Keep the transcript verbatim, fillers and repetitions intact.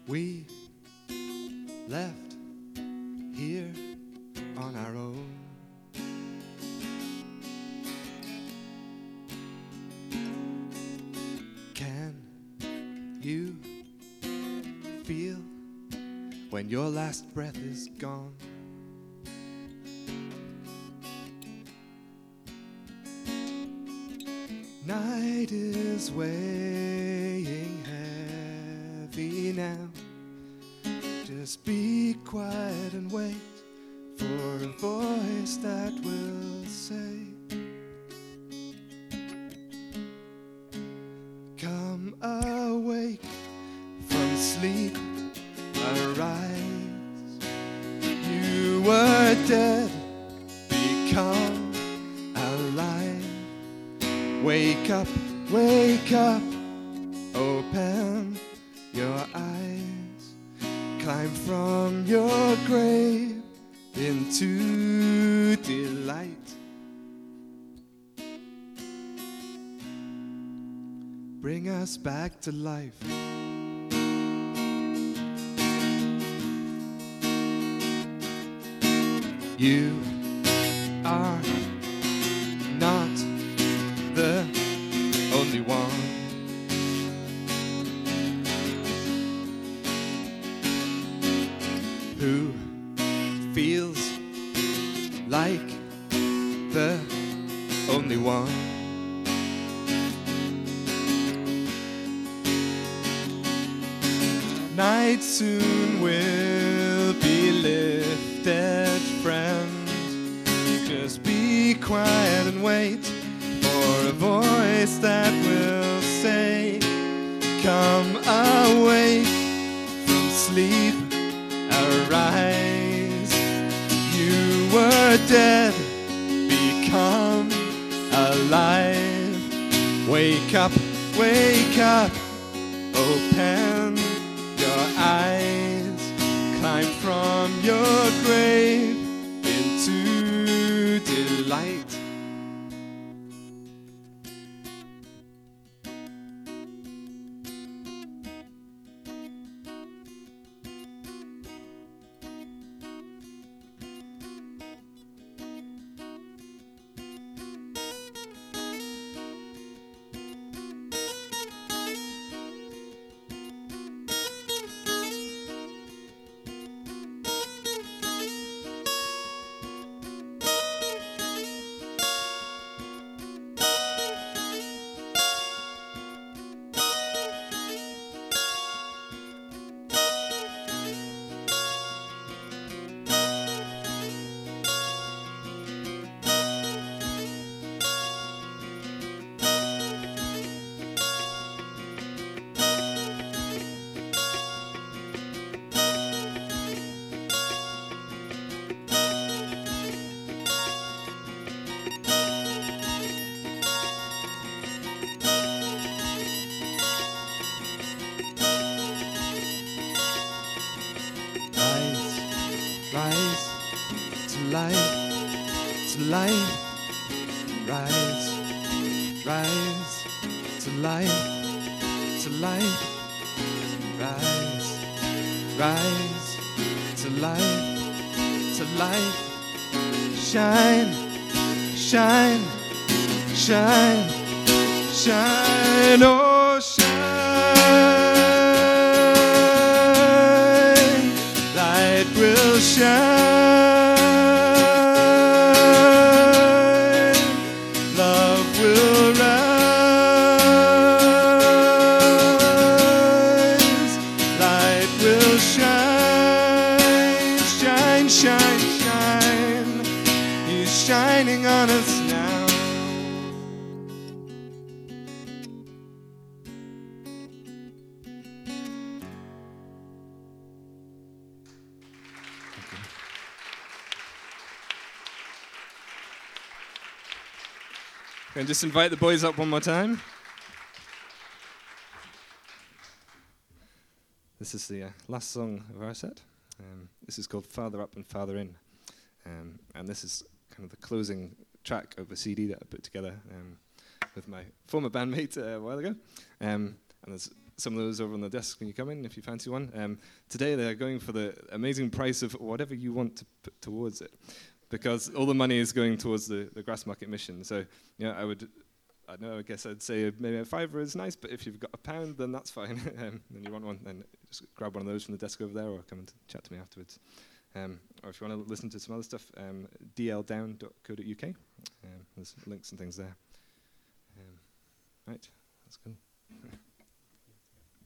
We left here on our own. Can you feel when your last breath is gone? Night is weighing heavy now. Just be quiet and wait for a voice that will say, come awake from sleep, arise. You were dead, become alive. Wake up, wake up, open your eyes. Climb from your grave into delight. Bring us back to life. You are not the only one. Who feels like the only one. Night soon will be lifted, friend. Just be quiet and wait for a voice that will say, come awake from sleep, arise. You were dead, become alive. Wake up, wake up, open your eyes. Climb from your grave into delight. Rise to life, to life. Rise, rise to life, to life. Rise, rise to life, to life. Shine, shine, shine, shine, oh shine. Light will shine. Love will rise. Light will shine. Shine, shine, shine. He's shining on us now. And just invite the boys up one more time. This is the uh, last song of our set. Um, this is called Farther Up and Farther In. Um, and this is kind of the closing track of a C D that I put together um, with my former bandmate uh, a while ago. Um, and there's some of those over on the desk when you come in, if you fancy one. Um, today they're going for the amazing price of whatever you want to put towards it, because all the money is going towards the, the Grassmarket mission. So, you know, I would, I don't know, I guess I'd say maybe a fiver is nice, but if you've got a pound, then that's fine. um, and you want one, then just grab one of those from the desk over there, or come and chat to me afterwards. Um, or if you want to listen to some other stuff, um, d l down dot co dot u k. Um, there's links and things there. Um, right, that's good.